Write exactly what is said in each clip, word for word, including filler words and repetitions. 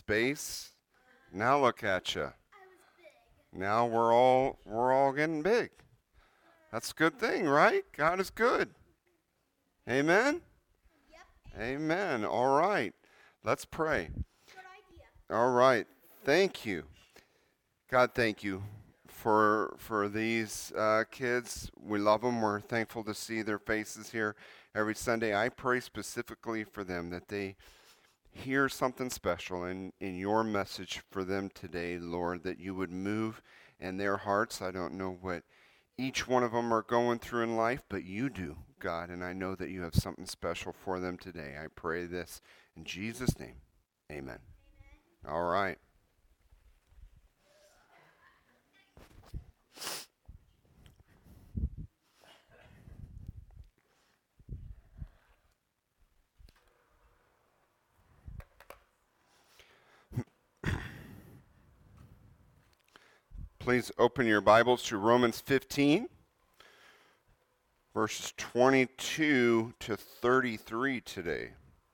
space. Now look at you. Now we're all we're all getting big. That's a good thing, right? God is good. Amen? Yep. Amen. All right. Let's pray. Good idea. All right. Thank you. God, thank you for for these uh, kids. We love them. We're thankful to see their faces here every Sunday. I pray specifically for them that they hear something special in, in your message for them today, Lord, that you would move in their hearts. I don't know what each one of them are going through in life, but you do, God, and I know that you have something special for them today. I pray this in Jesus' name. Amen. Amen. All right. Please open your Bibles to Romans fifteen, verses twenty-two to thirty-three today.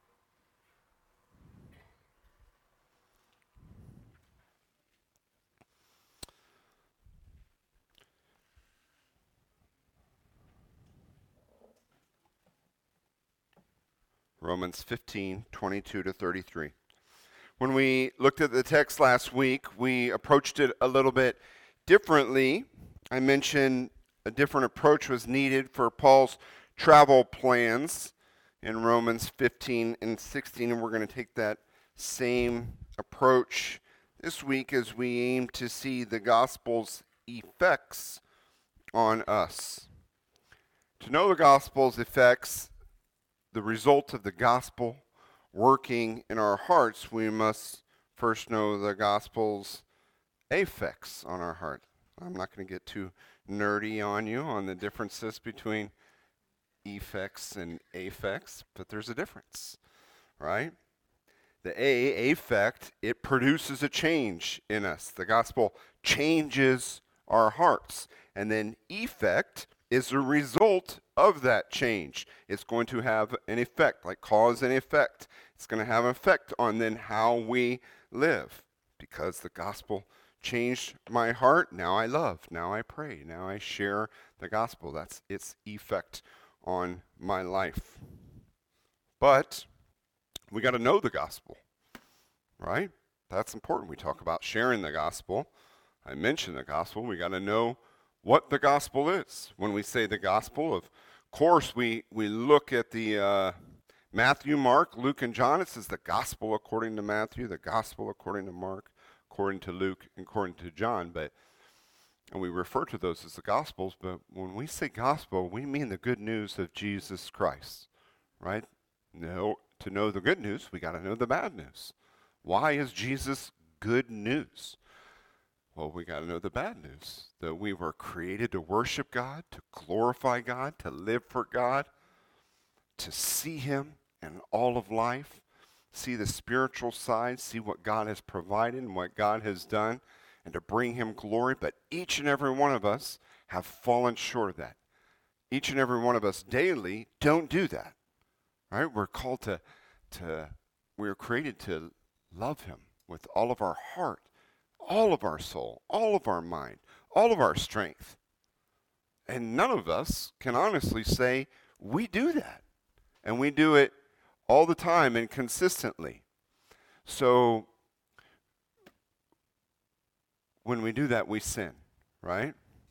Romans fifteen, twenty-two to thirty-three. When we looked at the text last week, we approached it a little bit differently. I mentioned a different approach was needed for Paul's travel plans in Romans fifteen and sixteen, and we're going to take that same approach this week as we aim to see the gospel's effects on us. To know the gospel's effects, the result of the gospel working in our hearts, we must first know the gospel's effects on our heart. I'm not going to get too nerdy on you on the differences between effects and affects, but there's a difference, right? The A, affect, it produces a change in us. The gospel changes our hearts. And then effect is a result of that change. It's going to have an effect, like cause and effect. It's going to have an effect on then how we live. Because the gospel changed my heart, now I love, now I pray, now I share the gospel. That's its effect on my life. But we got to know the gospel, right? That's important. We talk about sharing the gospel. I mentioned the gospel. We got to know what the gospel is. When we say the gospel, of course, we, we look at the uh, Matthew, Mark, Luke, and John. It says the gospel according to Matthew, the gospel according to Mark, according to Luke, and according to John. But and we refer to those as the gospels. But when we say gospel, we mean the good news of Jesus Christ, right? No, to know the good news, we got to know the bad news. Why is Jesus good news? Well, we got to know the bad news, that we were created to worship God, to glorify God, to live for God, to see him in all of life, see the spiritual side, see what God has provided and what God has done, and to bring him glory. But each and every one of us have fallen short of that. Each and every one of us daily don't do that, right? We're called to, to we are created to love him with all of our heart, all of our soul, all of our mind, all of our strength. And none of us can honestly say we do that. And we do it all the time and consistently. So when we do that, we sin, right?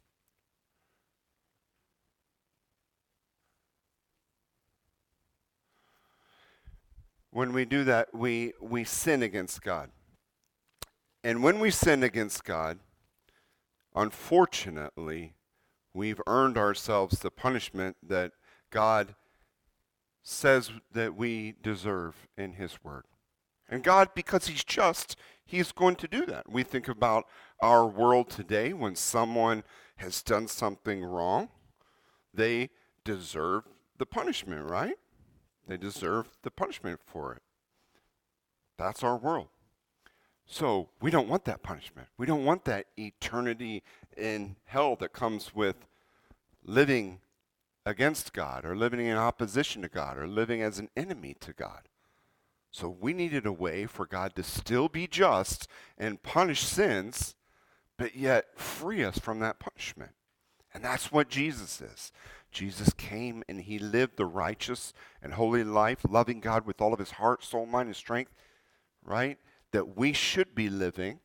When we do that, we, we sin against God. And when we sin against God, unfortunately, we've earned ourselves the punishment that God says that we deserve in his word. And God, because he's just, he's going to do that. We think about our world today. When someone has done something wrong, they deserve the punishment, right? They deserve the punishment for it. That's our world. So we don't want that punishment. We don't want that eternity in hell that comes with living against God or living in opposition to God or living as an enemy to God. So we needed a way for God to still be just and punish sins, but yet free us from that punishment. And that's what Jesus is. Jesus came and he lived the righteous and holy life, loving God with all of his heart, soul, mind, and strength, right? That we should be living.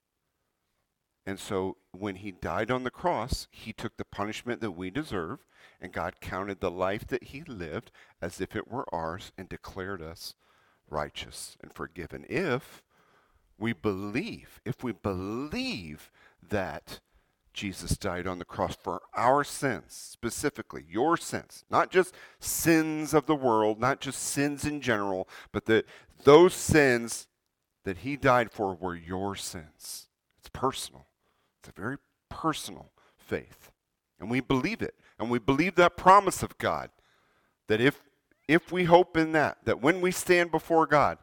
And so when he died on the cross, he took the punishment that we deserve, and God counted the life that he lived as if it were ours and declared us righteous and forgiven. If we believe, if we believe that Jesus died on the cross for our sins, specifically your sins, not just sins of the world, not just sins in general, but that those sins that he died for were your sins. It's personal. It's a very personal faith. And we believe it. And we believe that promise of God, that if if we hope in that, that when we stand before God,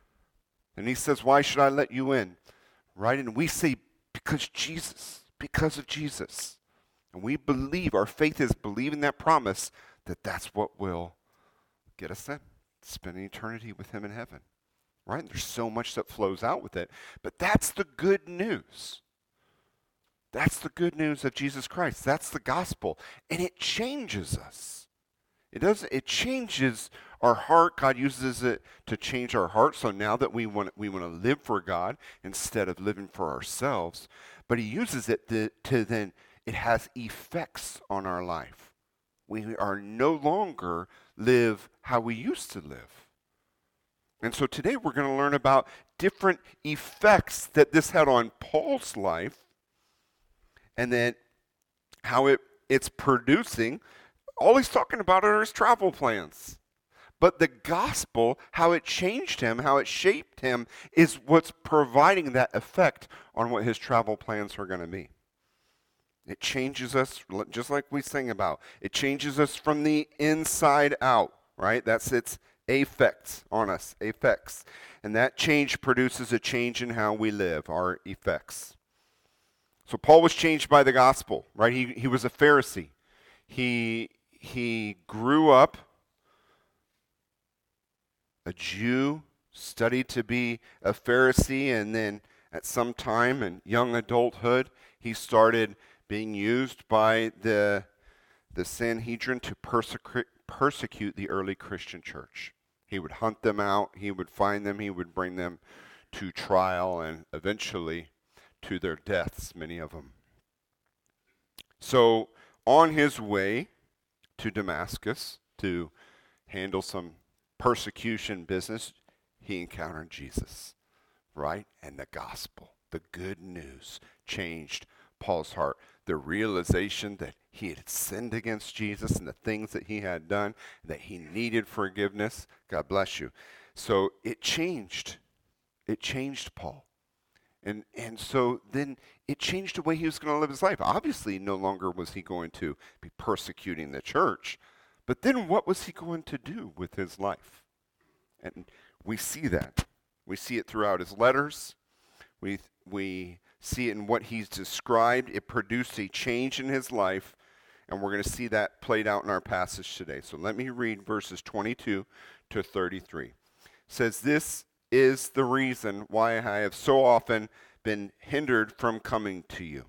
and he says, why should I let you in? Right? And we say, because Jesus, because of Jesus. And we believe, our faith is believing that promise, that that's what will get us in, spend an eternity with him in heaven. Right? And there's so much that flows out with it. But that's the good news. That's the good news of Jesus Christ. That's the gospel. And it changes us. It does. It changes our heart. God uses it to change our heart. So now that we want we want to live for God instead of living for ourselves, but he uses it to, to then it has effects on our life. We are no longer live how we used to live. And so today we're going to learn about different effects that this had on Paul's life, and then how it it's producing. All he's talking about are his travel plans. But the gospel, how it changed him, how it shaped him, is what's providing that effect on what his travel plans are going to be. It changes us, just like we sing about. It changes us from the inside out, right? That's its effects on us, effects. And that change produces a change in how we live, our effects. So Paul was changed by the gospel, right? He he was a Pharisee. He he grew up a Jew, studied to be a Pharisee, and then at some time in young adulthood, he started being used by the the Sanhedrin to persecute persecute the early Christian church. He would hunt them out, he would find them, he would bring them to trial, and eventually to their deaths, many of them. So on his way to Damascus to handle some persecution business, he encountered Jesus, right? And the gospel, the good news, changed Paul's heart. The realization that he had sinned against Jesus and the things that he had done, that he needed forgiveness. God bless you. So it changed. It changed Paul. And and so then it changed the way he was going to live his life. Obviously, no longer was he going to be persecuting the church. But then what was he going to do with his life? And we see that. We see it throughout his letters. We we see it in what he's described. It produced a change in his life, and we're going to see that played out in our passage today. So let me read verses twenty-two to thirty-three. It says, "This is the reason why I have so often been hindered from coming to you.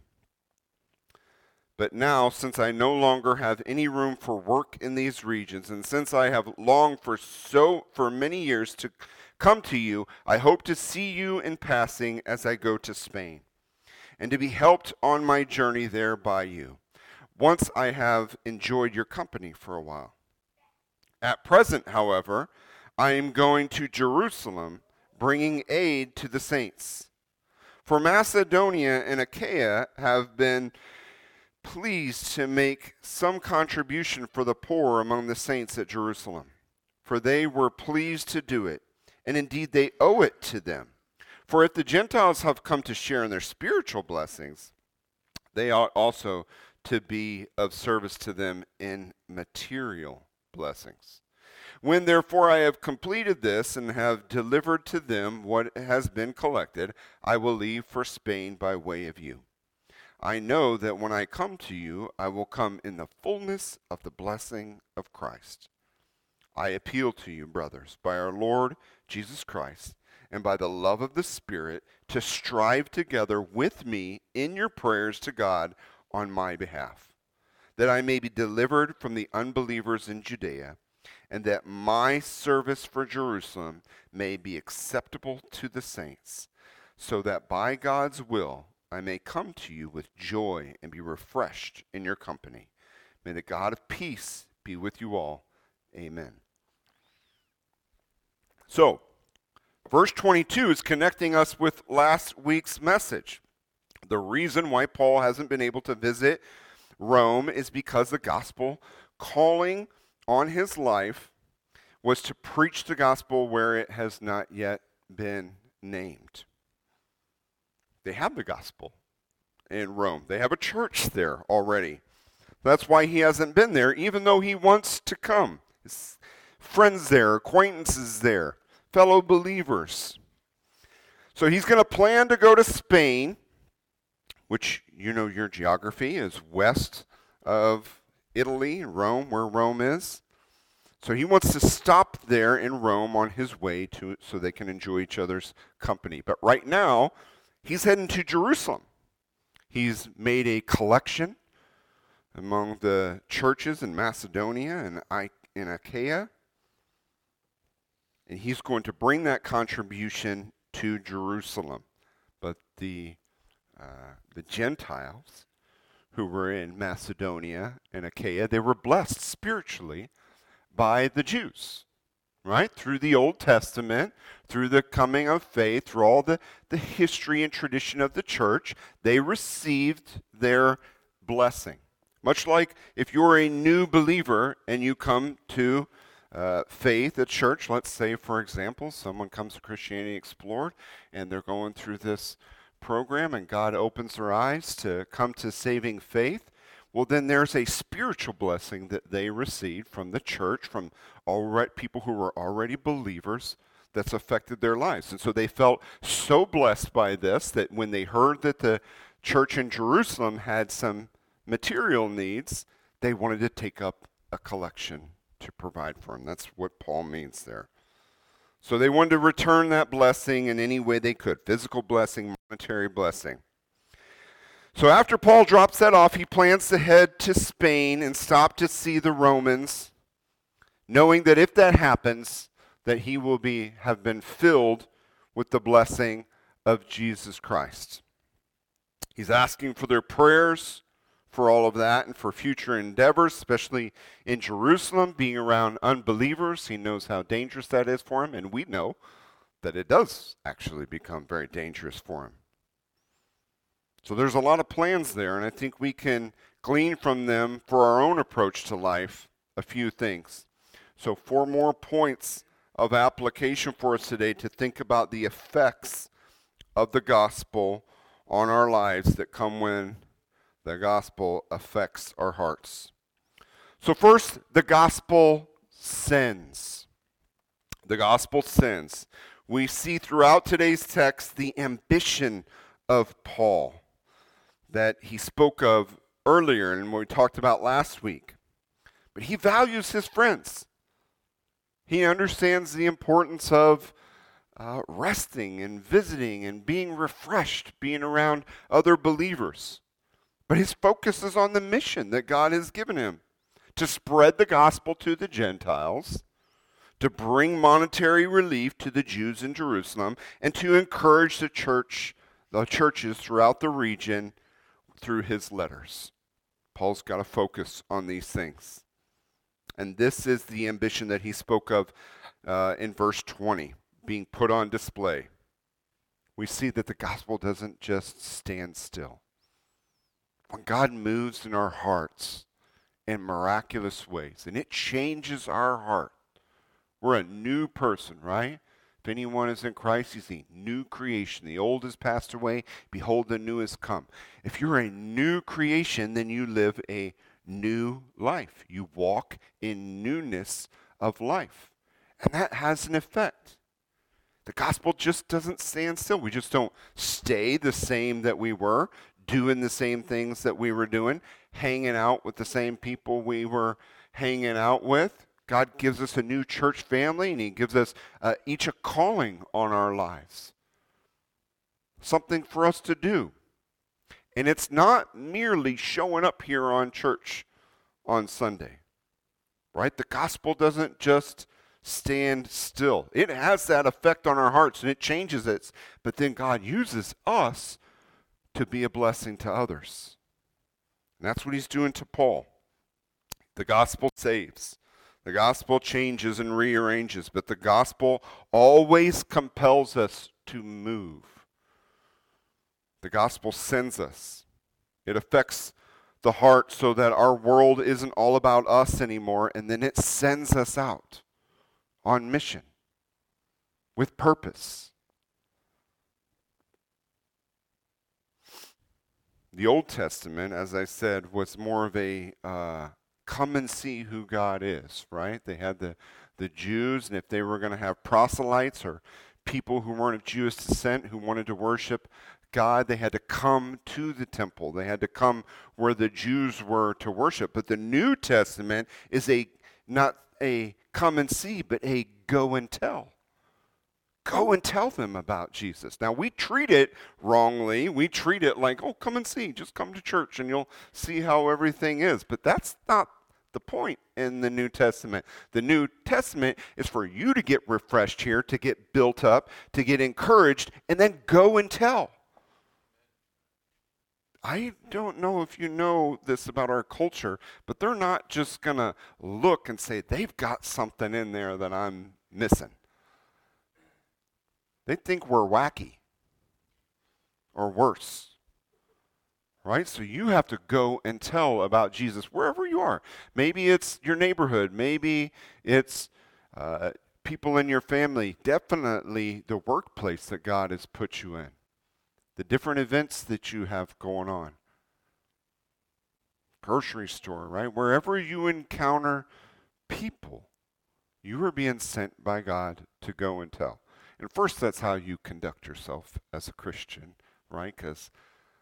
But now, since I no longer have any room for work in these regions, and since I have longed for so for many years to come to you, I hope to see you in passing as I go to Spain, and to be helped on my journey there by you, once I have enjoyed your company for a while. At present, however, I am going to Jerusalem, bringing aid to the saints. For Macedonia and Achaia have been pleased to make some contribution for the poor among the saints at Jerusalem, for they were pleased to do it, and indeed they owe it to them. For if the Gentiles have come to share in their spiritual blessings, they ought also to be of service to them in material blessings. When therefore I have completed this and have delivered to them what has been collected, I will leave for Spain by way of you. I know that when I come to you, I will come in the fullness of the blessing of Christ. I appeal to you, brothers, by our Lord Jesus Christ, and by the love of the Spirit, to strive together with me in your prayers to God on my behalf, that I may be delivered from the unbelievers in Judea, and that my service for Jerusalem may be acceptable to the saints, so that by God's will I may come to you with joy and be refreshed in your company. May the God of peace be with you all. Amen. So, verse twenty-two is connecting us with last week's message. The reason why Paul hasn't been able to visit Rome is because the gospel calling on his life was to preach the gospel where it has not yet been named. They have the gospel in Rome. They have a church there already. That's why he hasn't been there, even though he wants to come. His friends there, acquaintances there, fellow believers. So he's going to plan to go to Spain, which, you know, your geography is west of Italy, Rome, where Rome is. So he wants to stop there in Rome on his way to so they can enjoy each other's company. But right now, he's heading to Jerusalem. He's made a collection among the churches in Macedonia and I- in Achaia. And he's going to bring that contribution to Jerusalem. But the uh, the Gentiles who were in Macedonia and Achaia, they were blessed spiritually by the Jews, right? Through the Old Testament, through the coming of faith, through all the, the history and tradition of the church, they received their blessing. Much like if you're a new believer and you come to uh, faith at church, let's say, for example, someone comes to Christianity Explored and they're going through this program and God opens their eyes to come to saving faith. Well, then there's a spiritual blessing that they received from the church, from already, people who were already believers, that's affected their lives. And so they felt so blessed by this that when they heard that the church in Jerusalem had some material needs, they wanted to take up a collection to provide for them. That's what Paul means there. So they wanted to return that blessing in any way they could, physical blessing, monetary blessing. So after Paul drops that off, he plans to head to Spain and stop to see the Romans, knowing that if that happens, that he will be have been filled with the blessing of Jesus Christ. He's asking for their prayers for all of that and for future endeavors, especially in Jerusalem, being around unbelievers. He knows how dangerous that is for him, and we know that it does actually become very dangerous for him. So there's a lot of plans there, and I think we can glean from them for our own approach to life a few things. So four more points of application for us today to think about the effects of the gospel on our lives that come when the gospel affects our hearts. So first, the gospel sends. The gospel sends. We see throughout today's text the ambition of Paul that he spoke of earlier and what we talked about last week. But he values his friends. He understands the importance of uh, resting and visiting and being refreshed, being around other believers. But his focus is on the mission that God has given him, to spread the gospel to the Gentiles, to bring monetary relief to the Jews in Jerusalem, and to encourage the church, the churches throughout the region through his letters. Paul's got to focus on these things. And this is the ambition that he spoke of uh, in verse twenty, being put on display. We see that the gospel doesn't just stand still. When God moves in our hearts in miraculous ways, and it changes our heart, we're a new person, right? If anyone is in Christ, he's a new creation. The old has passed away. Behold, the new has come. If you're a new creation, then you live a new life. You walk in newness of life. And that has an effect. The gospel just doesn't stand still. We just don't stay the same that we were, doing the same things that we were doing, hanging out with the same people we were hanging out with. God gives us a new church family, and he gives us uh, each a calling on our lives. Something for us to do. And it's not merely showing up here on church on Sunday, right? The gospel doesn't just stand still. It has that effect on our hearts, and it changes it. But then God uses us to be a blessing to others. And that's what he's doing to Paul. The gospel saves. The gospel changes and rearranges, but the gospel always compels us to move. The gospel sends us. It affects the heart so that our world isn't all about us anymore, and then it sends us out on mission with purpose. The Old Testament, as I said, was more of a uh, come and see who God is, right? They had the, the Jews, and if they were going to have proselytes or people who weren't of Jewish descent who wanted to worship God, they had to come to the temple. They had to come where the Jews were to worship. But the New Testament is a not a come and see, but a go and tell. Go and tell them about Jesus. Now, we treat it wrongly. We treat it like, oh, come and see. Just come to church and you'll see how everything is. But that's not the point in the New Testament. The New Testament is for you to get refreshed here, to get built up, to get encouraged, and then go and tell. I don't know if you know this about our culture, but they're not just going to look and say, they've got something in there that I'm missing. They think we're wacky or worse, right? So you have to go and tell about Jesus wherever you are. Maybe it's your neighborhood. Maybe it's uh, people in your family. Definitely the workplace that God has put you in. The different events that you have going on. Grocery store, right? Wherever you encounter people, you are being sent by God to go and tell. And first, that's how you conduct yourself as a Christian, right? Because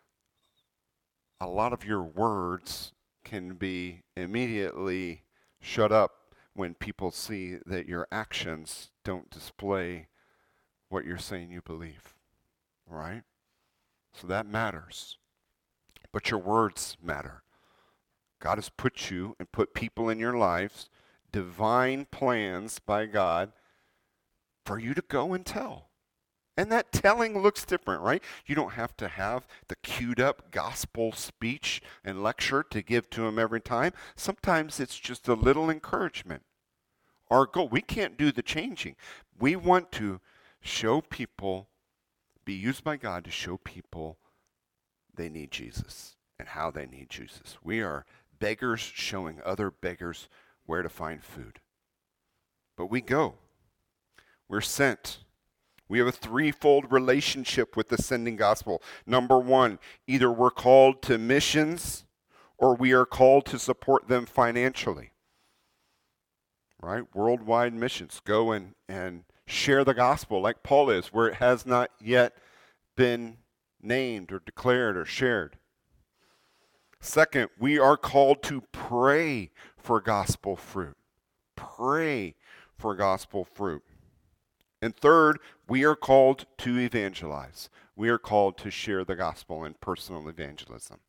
a lot of your words can be immediately shut up when people see that your actions don't display what you're saying you believe, right? So that matters. But your words matter. God has put you and put people in your lives, divine plans by God, for you to go and tell. And that telling looks different, right? You don't have to have the queued up gospel speech and lecture to give to them every time. Sometimes it's just a little encouragement. Our goal, we can't do the changing. We want to show people, be used by God to show people they need Jesus and how they need Jesus. We are beggars showing other beggars where to find food. But we go. We're sent. We have a threefold relationship with the sending gospel. Number one, either we're called to missions or we are called to support them financially. Right? Worldwide missions. Go and, and share the gospel like Paul is, where it has not yet been named or declared or shared. Second, we are called to pray for gospel fruit. Pray for gospel fruit. And third, we are called to evangelize. We are called to share the gospel in personal evangelism.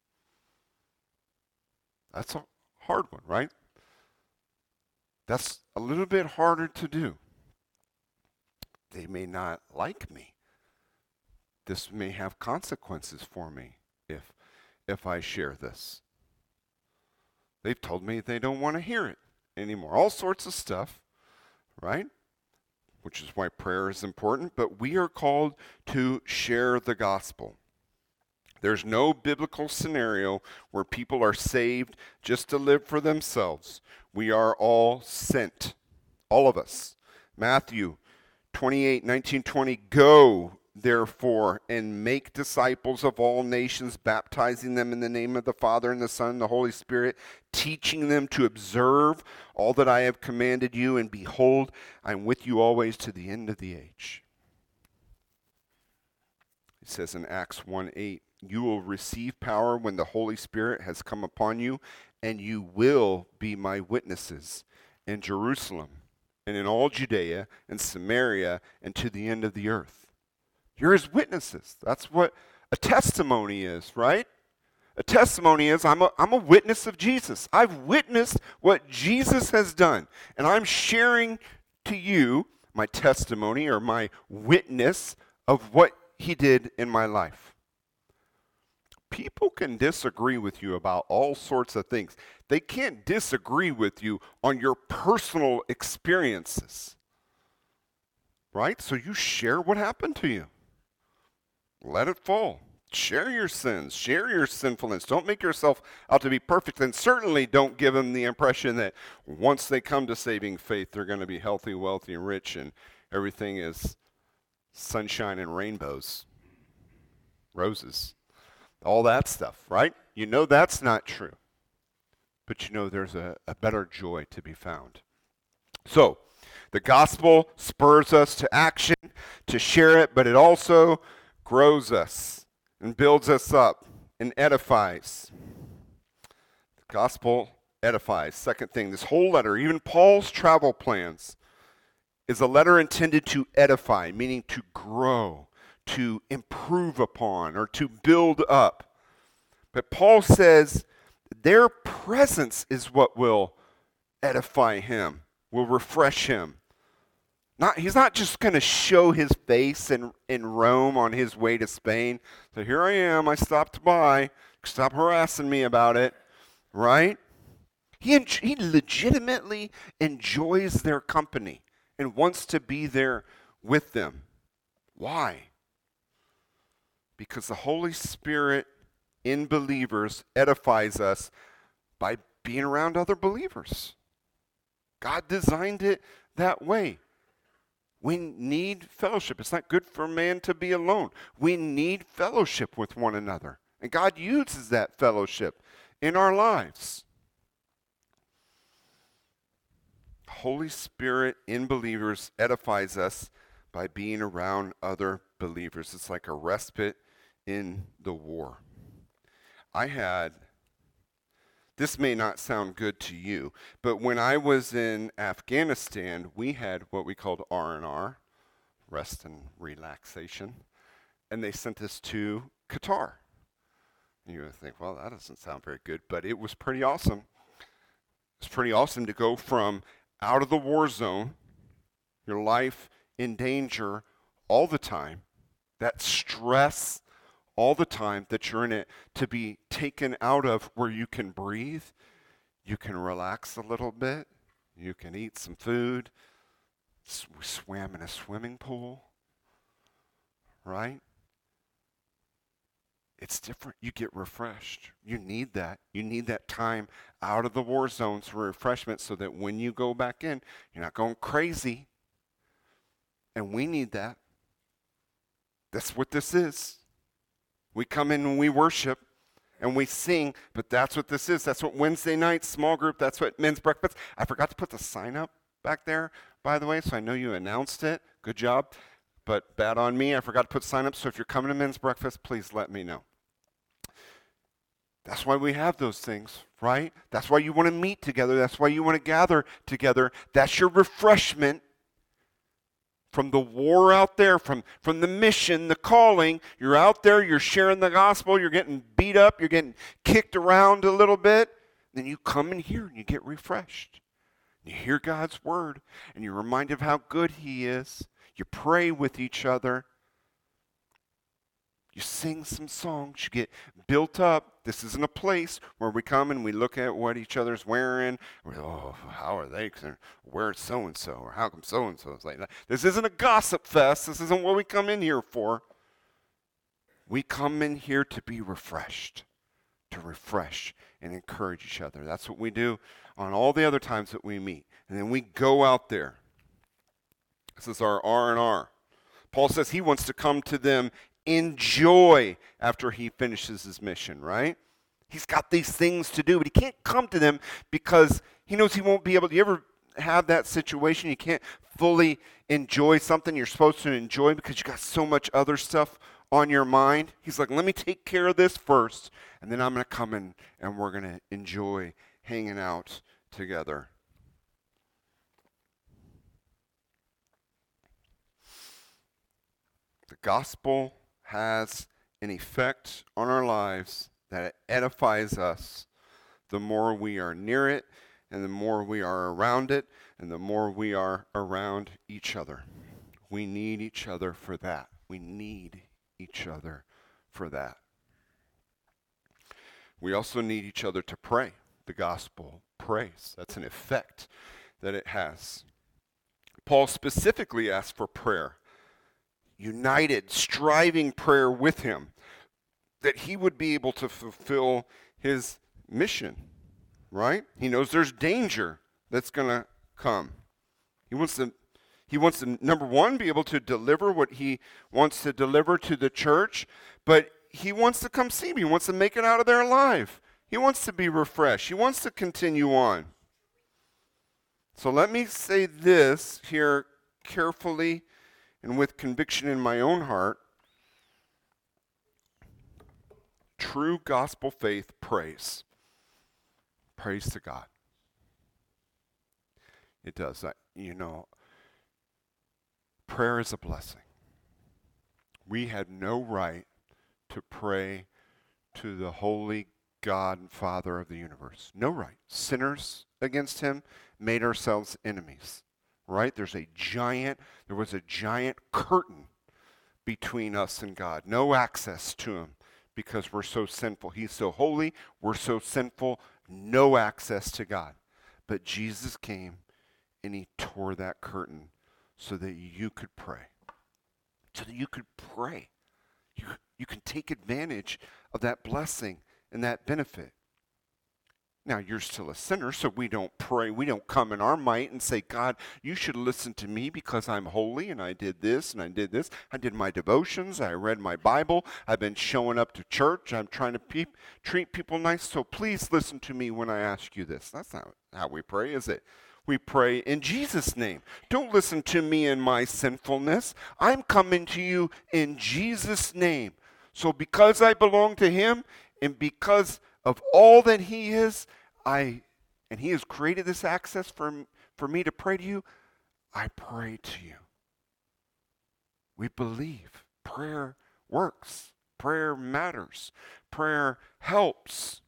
That's a hard one, right? That's a little bit harder to do. They may not like me. This may have consequences for me if, if I share this. They've told me they don't want to hear it anymore. All sorts of stuff, right? Which is why prayer is important, but we are called to share the gospel. There's no biblical scenario where people are saved just to live for themselves. We are all sent, all of us. Matthew twenty-eight, nineteen, twenty, go therefore and make disciples of all nations, baptizing them in the name of the Father and the Son and the Holy Spirit, teaching them to observe all that I have commanded you, and behold, I am with you always to the end of the age. It says in Acts one eight, you will receive power when the Holy Spirit has come upon you, and you will be my witnesses in Jerusalem and in all Judea and Samaria and to the end of the earth. You're his witnesses. That's what a testimony is, right? A testimony is I'm a, I'm a witness of Jesus. I've witnessed what Jesus has done, and I'm sharing to you my testimony or my witness of what he did in my life. People can disagree with you about all sorts of things. They can't disagree with you on your personal experiences, right? So you share what happened to you. Let it fall. Share your sins. Share your sinfulness. Don't make yourself out to be perfect. And certainly don't give them the impression that once they come to saving faith, they're going to be healthy, wealthy, and rich, and everything is sunshine and rainbows, roses, all that stuff, right? You know that's not true. But you know there's a, a better joy to be found. So, the gospel spurs us to action, to share it, but it also grows us and builds us up and edifies. The gospel edifies. Second thing, this whole letter, even Paul's travel plans, is a letter intended to edify, meaning to grow, to improve upon, or to build up. But Paul says their presence is what will edify him, will refresh him. Not, he's not just going to show his face in, in Rome on his way to Spain. So here I am, I stopped by. Stop harassing me about it, right? He, en- he legitimately enjoys their company and wants to be there with them. Why? Because the Holy Spirit in believers edifies us by being around other believers. God designed it that way. We need fellowship. It's not good for a man to be alone. We need fellowship with one another. And God uses that fellowship in our lives. Holy Spirit in believers edifies us by being around other believers. It's like a respite in the war. I had, this may not sound good to you, but when I was in Afghanistan, we had what we called R and R, rest and relaxation, and they sent us to Qatar. And you would think, well, that doesn't sound very good, but it was pretty awesome. It's pretty awesome to go from out of the war zone, your life in danger all the time, that stress all the time that you're in it, to be taken out of where you can breathe, you can relax a little bit, you can eat some food. We swam in a swimming pool, right? It's different. You get refreshed. You need that. You need that time out of the war zones for refreshment so that when you go back in, you're not going crazy. And we need that. That's what this is. We come in and we worship and we sing, but that's what this is. That's what Wednesday night, small group, that's what men's breakfast. I forgot to put the sign up back there, by the way, so I know you announced it. Good job. But bad on me, I forgot to put sign up, so if you're coming to men's breakfast, please let me know. That's why we have those things, right? That's why you want to meet together. That's why you want to gather together. That's your refreshment from the war out there, from, from the mission, the calling. You're out there, you're sharing the gospel, you're getting beat up, you're getting kicked around a little bit. Then you come in here and you get refreshed. You hear God's word and you're reminded of how good he is. You pray with each other. You sing some songs. You get built up. This isn't a place where we come and we look at what each other's wearing. We're, oh, how are they? Where's so-and-so? Or how come so-and-so is like that? This isn't a gossip fest. This isn't what we come in here for. We come in here to be refreshed, to refresh and encourage each other. That's what we do on all the other times that we meet. And then we go out there. This is our R and R. Paul says he wants to come to them in joy after he finishes his mission, right? He's got these things to do, but he can't come to them because he knows he won't be able to. You ever have that situation? You can't fully enjoy something you're supposed to enjoy because you got so much other stuff on your mind. He's like, let me take care of this first, and then I'm going to come in and we're going to enjoy hanging out together. The gospel has an effect on our lives that it edifies us the more we are near it, and the more we are around it, and the more we are around each other. We need each other for that. We need each other for that. We also need each other to pray. The gospel prays. That's an effect that it has. Paul specifically asked for prayer, united, striving prayer with him, that he would be able to fulfill his mission, right? He knows there's danger that's going to come. He wants to, he wants to, number one, be able to deliver what he wants to deliver to the church, but he wants to come see me. He wants to make it out of there alive. He wants to be refreshed. He wants to continue on. So let me say this here carefully and with conviction in my own heart. True gospel faith prays. Prays to God. It does. I, you know, prayer is a blessing. We had no right to pray to the holy God and Father of the universe. No right. Sinners against him, made ourselves enemies. Right? There's a giant, there was a giant curtain between us and God. No access to him because we're so sinful. He's so holy, we're so sinful, no access to God. But Jesus came and he tore that curtain so that you could pray. So that you could pray. You, you can take advantage of that blessing and that benefit. Now, you're still a sinner, so we don't pray. We don't come in our might and say, God, you should listen to me because I'm holy and I did this and I did this. I did my devotions. I read my Bible. I've been showing up to church. I'm trying to pe- treat people nice, so please listen to me when I ask you this. That's not how we pray, is it? We pray in Jesus' name. Don't listen to me in my sinfulness. I'm coming to you in Jesus' name. So because I belong to him and because of all that he is, I, and he has created this access for, for me to pray to you, I pray to you. We believe prayer works. Prayer matters. Prayer helps.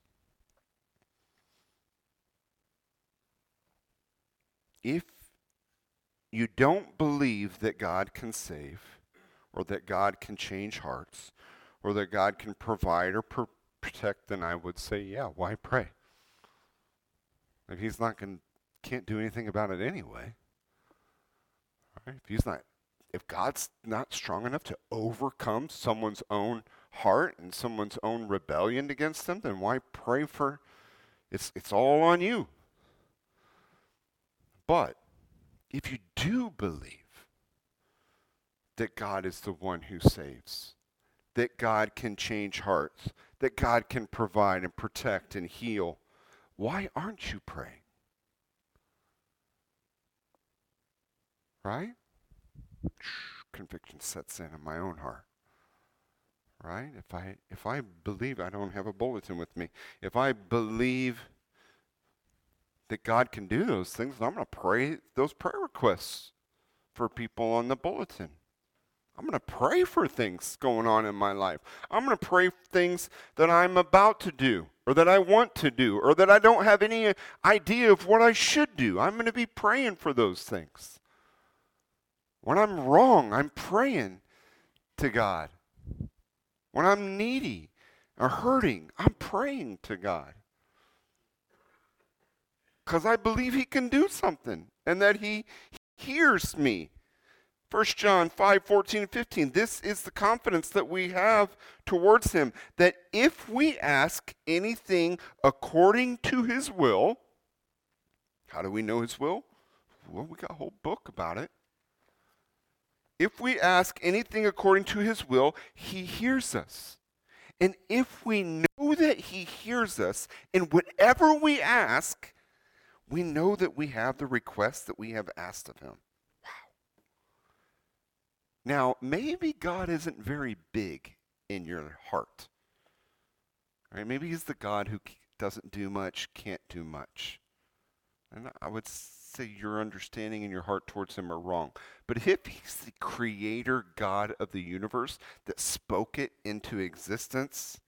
If you don't believe that God can save, or that God can change hearts, or that God can provide or pro- protect, then I would say, yeah, why pray? If he's not going, can't do anything about it anyway. Right? If he's not, if God's not strong enough to overcome someone's own heart and someone's own rebellion against them, then why pray for? It's it's all on you. But if you do believe that God is the one who saves, that God can change hearts, that God can provide and protect and heal, why aren't you praying? Right? Conviction sets in in my own heart. Right? If I if I believe, I don't have a bulletin with me. If I believe that God can do those things, I'm going to pray those prayer requests for people on the bulletin. I'm going to pray for things going on in my life. I'm going to pray for things that I'm about to do, or that I want to do, or that I don't have any idea of what I should do. I'm going to be praying for those things. When I'm wrong, I'm praying to God. When I'm needy or hurting, I'm praying to God. Because I believe he can do something and that he hears me. First John five, fourteen, and fifteen. This is the confidence that we have towards him, that if we ask anything according to his will, how do we know his will? Well, we got a whole book about it. If we ask anything according to his will, he hears us. And if we know that he hears us in whatever we ask, we know that we have the request that we have asked of him. Wow. Now, maybe God isn't very big in your heart. Right? Maybe he's the God who doesn't do much, can't do much. And I would say your understanding and your heart towards him are wrong. But if he's the creator God of the universe that spoke it into existence,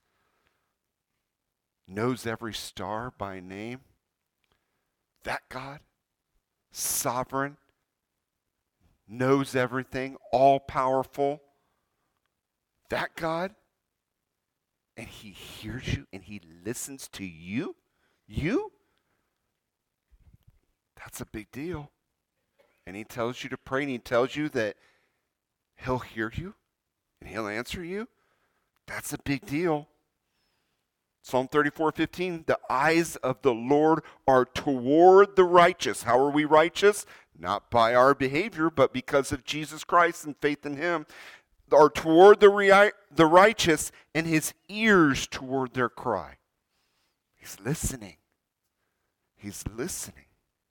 knows every star by name, that God, sovereign, knows everything, all-powerful, that God, and he hears you and he listens to you, you, that's a big deal. And he tells you to pray, and he tells you that he'll hear you and he'll answer you. That's a big deal. Psalm thirty-four fifteen, the eyes of the Lord are toward the righteous. How are we righteous? Not by our behavior, but because of Jesus Christ and faith in him. Are toward the, ri- the righteous, and his ears toward their cry. He's listening. He's listening.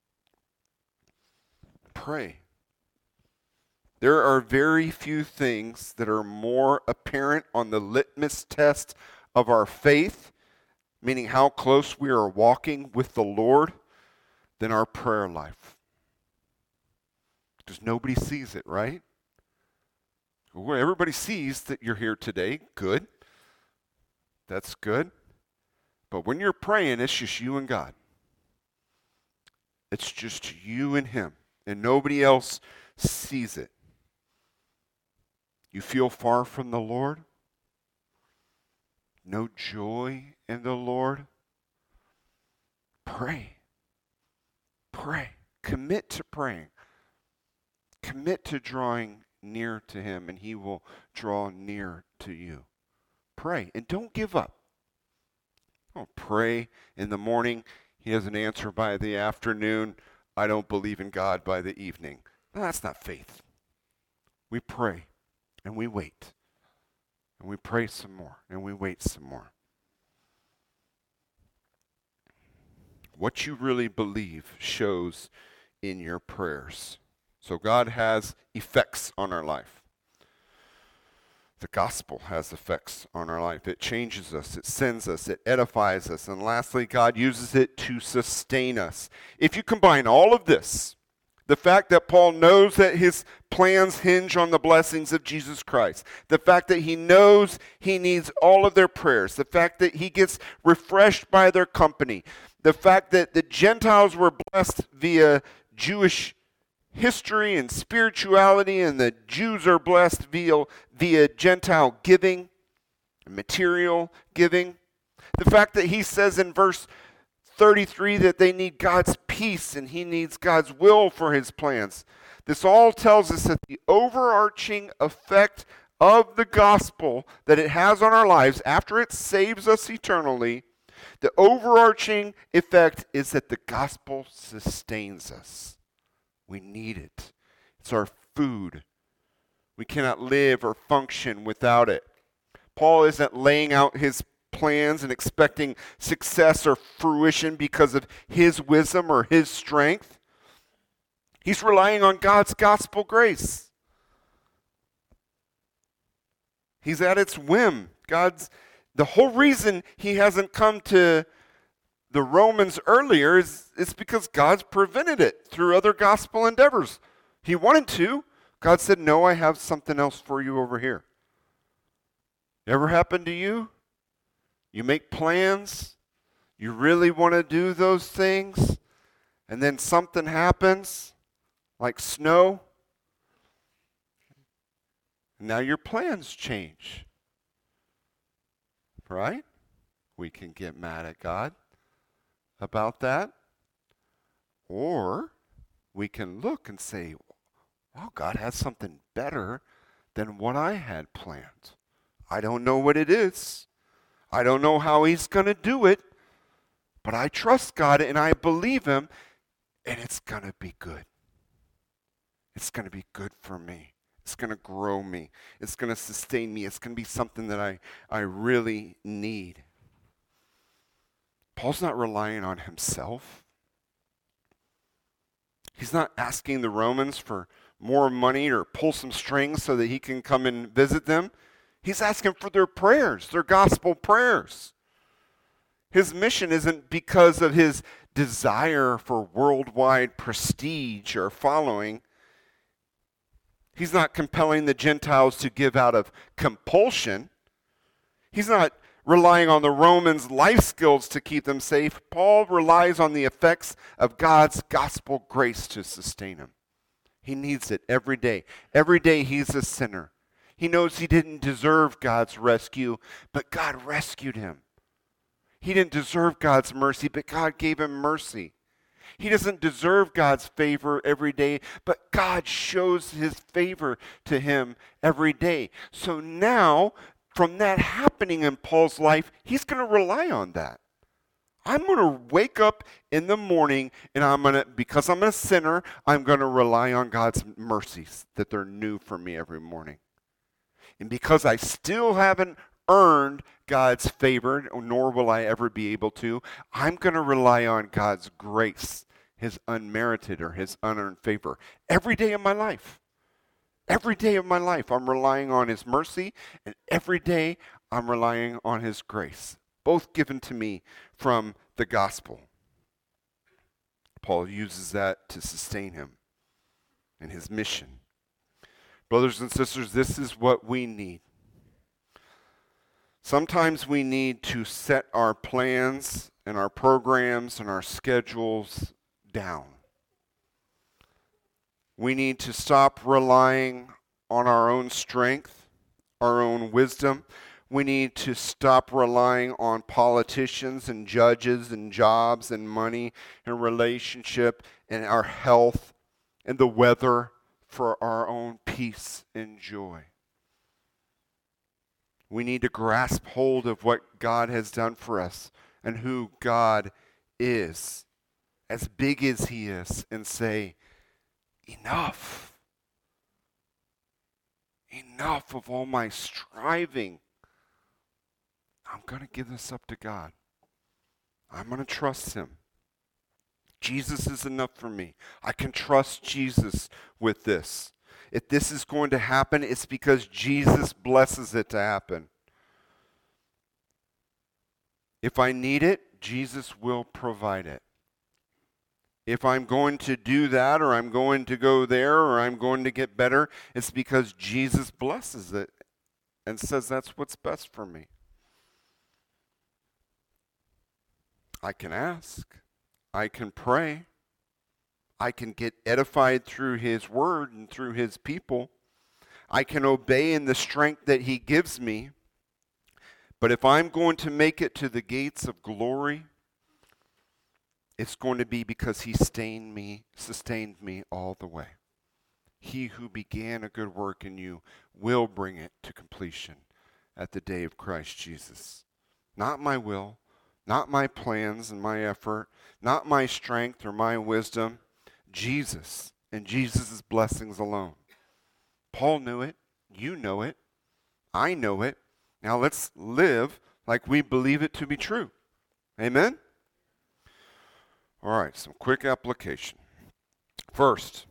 Pray. There are very few things that are more apparent on the litmus test of our faith, meaning how close we are walking with the Lord, than our prayer life. Because nobody sees it, right? Well, everybody sees that you're here today. Good. That's good. But when you're praying, it's just you and God. It's just you and him. And nobody else sees it. You feel far from the Lord? No joy in the Lord? Pray. Pray. Commit to praying. Commit to drawing near to him, and he will draw near to you. Pray, and don't give up. Don't pray in the morning. He has an answer by the afternoon. I don't believe in God by the evening. No, that's not faith. We pray, and we wait. And we pray some more, and we wait some more. What you really believe shows in your prayers. So God has effects on our life. The gospel has effects on our life. It changes us, it sends us, it edifies us, and lastly, God uses it to sustain us. If you combine all of this, the fact that Paul knows that his plans hinge on the blessings of Jesus Christ, the fact that he knows he needs all of their prayers, the fact that he gets refreshed by their company, the fact that the Gentiles were blessed via Jewish history and spirituality, and the Jews are blessed via, via Gentile giving, material giving. The fact that he says in verse thirty-three that they need God's peace and he needs God's will for his plans. This all tells us that the overarching effect of the gospel that it has on our lives after it saves us eternally, the overarching effect is that the gospel sustains us. We need it. It's our food. We cannot live or function without it. Paul isn't laying out his plans and expecting success or fruition because of his wisdom or his strength. He's relying on God's gospel grace. He's at its whim. God's the whole reason he hasn't come to the Romans earlier is it's because God's prevented it through other gospel endeavors. He wanted to. God said, no, I have something else for you over here. Ever happened to you? You make plans. You really want to do those things. And then something happens, like snow. And now your plans change. Right? We can get mad at God about that. Or we can look and say, wow, God has something better than what I had planned. I don't know what it is. I don't know how he's going to do it. But I trust God and I believe him, and it's going to be good. It's going to be good for me. It's going to grow me. It's going to sustain me. It's going to be something that I, I really need. Paul's not relying on himself. He's not asking the Romans for more money or pull some strings so that he can come and visit them. He's asking for their prayers, their gospel prayers. His mission isn't because of his desire for worldwide prestige or following. He's not compelling the Gentiles to give out of compulsion. He's not relying on the Romans' life skills to keep them safe. Paul relies on the effects of God's gospel grace to sustain him. He needs it every day. Every day he's a sinner. He knows he didn't deserve God's rescue, but God rescued him. He didn't deserve God's mercy, but God gave him mercy. He doesn't deserve God's favor every day, but God shows his favor to him every day. So now, from that happening in Paul's life, he's going to rely on that. I'm going to wake up in the morning, and I'm going to, because I'm a sinner, I'm going to rely on God's mercies, that they're new for me every morning. And because I still haven't earned God's favor, nor will I ever be able to, I'm going to rely on God's grace, his unmerited or his unearned favor, every day of my life. Every day of my life, I'm relying on his mercy, and every day I'm relying on his grace, both given to me from the gospel. Paul uses that to sustain him in his mission. Brothers and sisters, this is what we need. Sometimes we need to set our plans and our programs and our schedules down. We need to stop relying on our own strength, our own wisdom. We need to stop relying on politicians and judges and jobs and money and relationship and our health and the weather for our own peace and joy. We need to grasp hold of what God has done for us and who God is, as big as he is, and say, enough. Enough of all my striving. I'm going to give this up to God. I'm going to trust him. Jesus is enough for me. I can trust Jesus with this. If this is going to happen, it's because Jesus blesses it to happen. If I need it, Jesus will provide it. If I'm going to do that, or I'm going to go there, or I'm going to get better, it's because Jesus blesses it and says that's what's best for me. I can ask. I can pray. I can get edified through his word and through his people. I can obey in the strength that he gives me. But if I'm going to make it to the gates of glory, it's going to be because he sustained me, sustained me all the way. He who began a good work in you will bring it to completion at the day of Christ Jesus. Not my will, not my plans and my effort, not my strength or my wisdom, Jesus and Jesus' blessings alone. Paul knew it. You know it. I know it. Now let's live like we believe it to be true. Amen? All right, some quick application. First,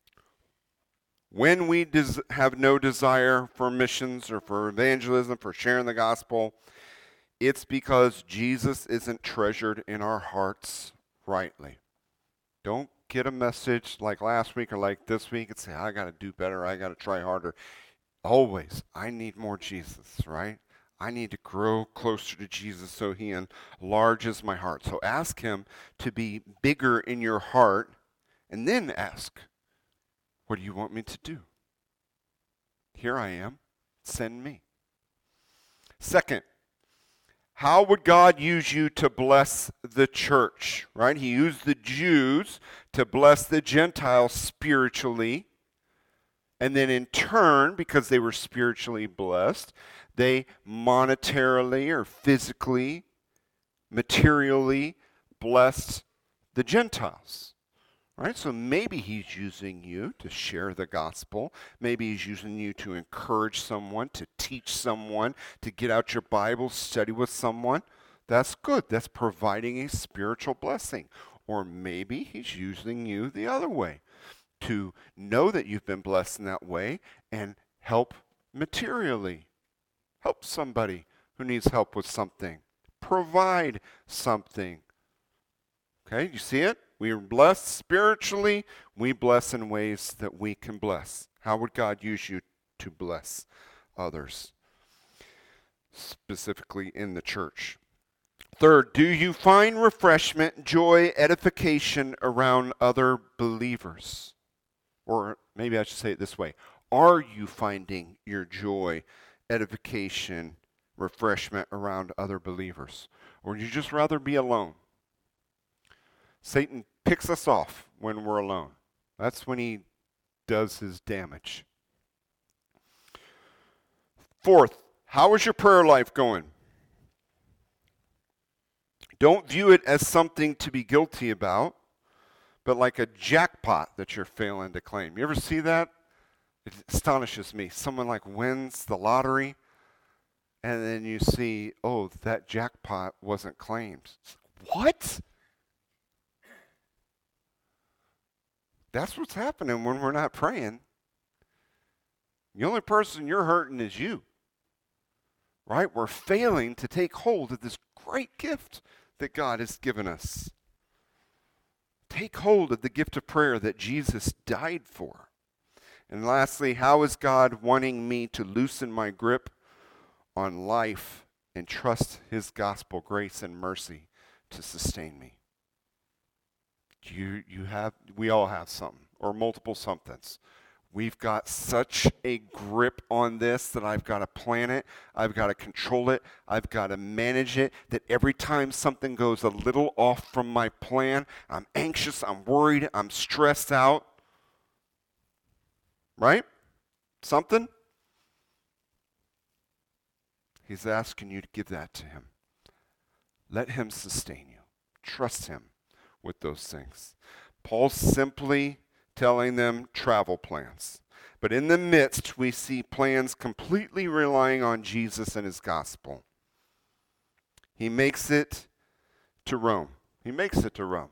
when we des- have no desire for missions or for evangelism, for sharing the gospel, it's because Jesus isn't treasured in our hearts rightly. Don't get a message like last week or like this week and say, I got to do better, I got to try harder. Always, I need more Jesus, right? I need to grow closer to Jesus so he enlarges my heart. So ask him to be bigger in your heart, and then ask, what do you want me to do? Here I am. Send me. Second, how would God use you to bless the church, right? He used the Jews to bless the Gentiles spiritually. And then in turn, because they were spiritually blessed, they monetarily or physically, materially blessed the Gentiles. Right? So maybe he's using you to share the gospel. Maybe he's using you to encourage someone, to teach someone, to get out your Bible, study with someone. That's good. That's providing a spiritual blessing. Or maybe he's using you the other way, to know that you've been blessed in that way and help materially. Help somebody who needs help with something. Provide something. Okay, you see it? We are blessed spiritually. We bless in ways that we can bless. How would God use you to bless others, specifically in the church? Third, do you find refreshment, joy, edification around other believers? Or maybe I should say it this way. Are you finding your joy, edification, refreshment around other believers? Or would you just rather be alone? Satan picks us off when we're alone. That's when he does his damage. Fourth, how is your prayer life going? Don't view it as something to be guilty about, but like a jackpot that you're failing to claim. You ever see that? It astonishes me. Someone like wins the lottery, and then you see, oh, that jackpot wasn't claimed. What? That's what's happening when we're not praying. The only person you're hurting is you. Right? We're failing to take hold of this great gift that God has given us. Take hold of the gift of prayer that Jesus died for. And lastly, how is God wanting me to loosen my grip on life and trust his gospel grace and mercy to sustain me? You, you have, we all have something, or multiple somethings. We've got such a grip on this that I've got to plan it, I've got to control it, I've got to manage it, that every time something goes a little off from my plan, I'm anxious, I'm worried, I'm stressed out. Right? Something? He's asking you to give that to him. Let him sustain you. Trust him with those things. Paul's simply telling them travel plans. But in the midst, we see plans completely relying on Jesus and his gospel. He makes it to Rome. He makes it to Rome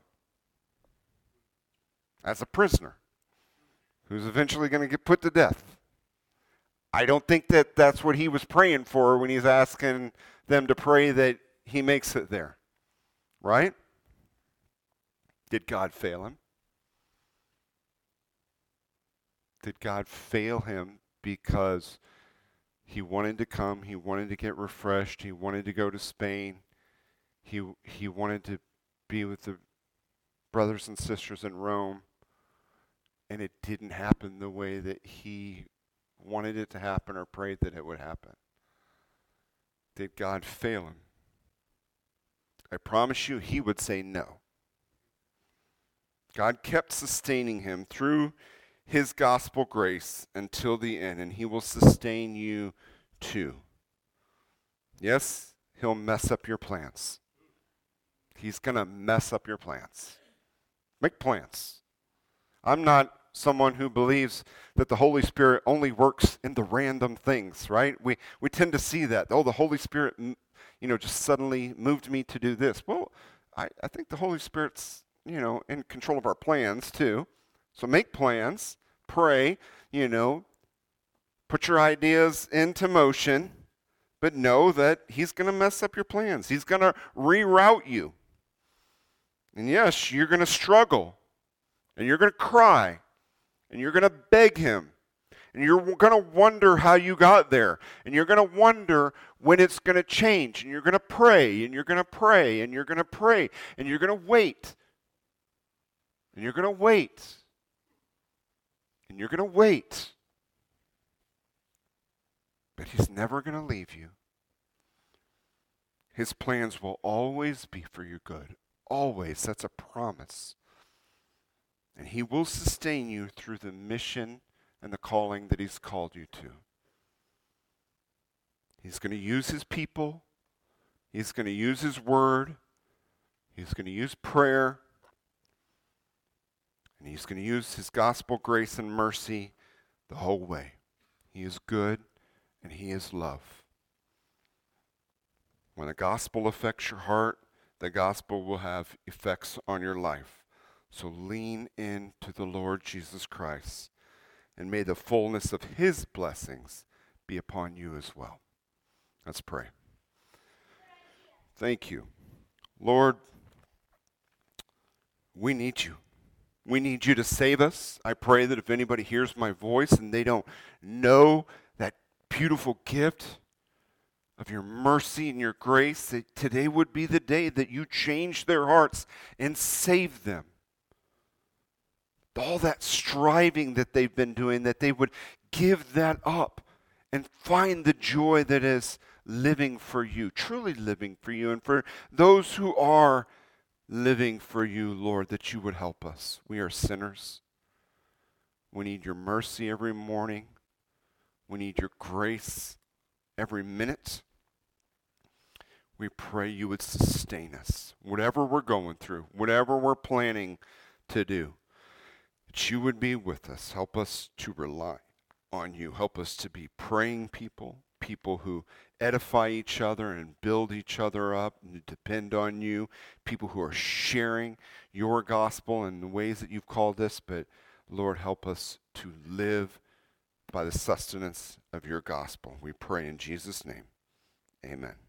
as a prisoner who's eventually going to get put to death. I don't think that that's what he was praying for when he's asking them to pray that he makes it there. Right? Did God fail him? Did God fail him because he wanted to come, he wanted to get refreshed, he wanted to go to Spain, he he wanted to be with the brothers and sisters in Rome, and it didn't happen the way that he wanted it to happen or prayed that it would happen? Did God fail him? I promise you he would say no. God kept sustaining him through his gospel grace until the end, and he will sustain you too. Yes, he'll mess up your plans. He's going to mess up your plans. Make plans. I'm not someone who believes that the Holy Spirit only works in the random things, right? We we tend to see that. Oh, the Holy Spirit, you know, just suddenly moved me to do this. Well, I, I think the Holy Spirit's, you know, in control of our plans too. So make plans, pray, you know, put your ideas into motion, but know that he's going to mess up your plans. He's going to reroute you. And yes, you're going to struggle, and you're going to cry, and you're going to beg him, and you're going to wonder how you got there, and you're going to wonder when it's going to change, and you're going to pray, and you're going to pray, and you're going to pray, and you're going to wait, and you're going to wait. And you're going to wait. But he's never going to leave you. His plans will always be for your good. Always. That's a promise. And he will sustain you through the mission and the calling that he's called you to. He's going to use his people. He's going to use his word. He's going to use prayer. And he's going to use his gospel grace and mercy the whole way. He is good and he is love. When the gospel affects your heart, the gospel will have effects on your life. So lean into the Lord Jesus Christ, and may the fullness of his blessings be upon you as well. Let's pray. Thank you. Lord, We need you. We need you to save us. I pray that if anybody hears my voice and they don't know that beautiful gift of your mercy and your grace, that today would be the day that you change their hearts and save them. All that striving that they've been doing, that they would give that up and find the joy that is living for you, truly living for you. And for those who are living for you, Lord, that you would help us. We are sinners. We need your mercy every morning. We need your grace every minute. We pray you would sustain us, whatever we're going through, whatever we're planning to do, that you would be with us. Help us to rely on you. Help us to be praying people, people who edify each other and build each other up and depend on you, people who are sharing your gospel in the ways that you've called us. But Lord, help us to live by the sustenance of your gospel. We pray in Jesus' name. Amen.